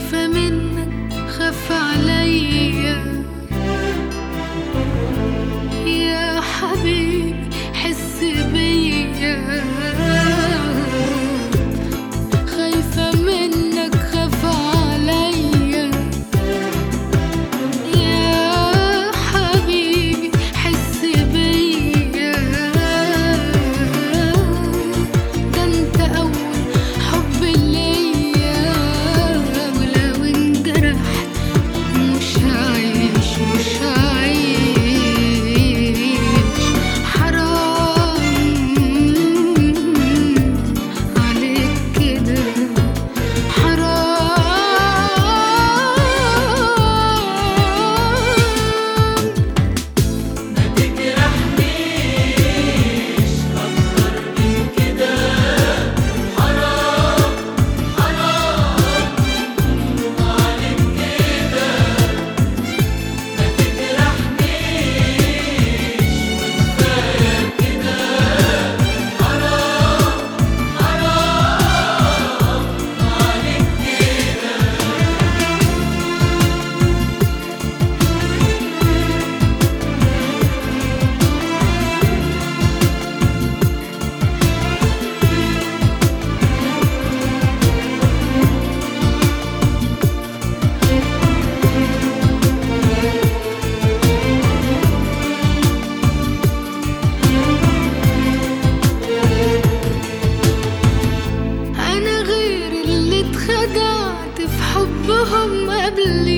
خايفة منك خاف عليا يا حبيبي، حس بيا. خايفة منك خاف عليا يا حبيبي، حس بيا. ده انت اول حب ليا، ولو انجرحت مش هعيش حرام عليك كده، حرام. ما تجرحنيش أكتر من كده، حرام حرام عليك كده. ما تجرحنيش وكفاية كده، حرام حرام عليك كده. أنا غير اللي اتخدعت في حبهم قبل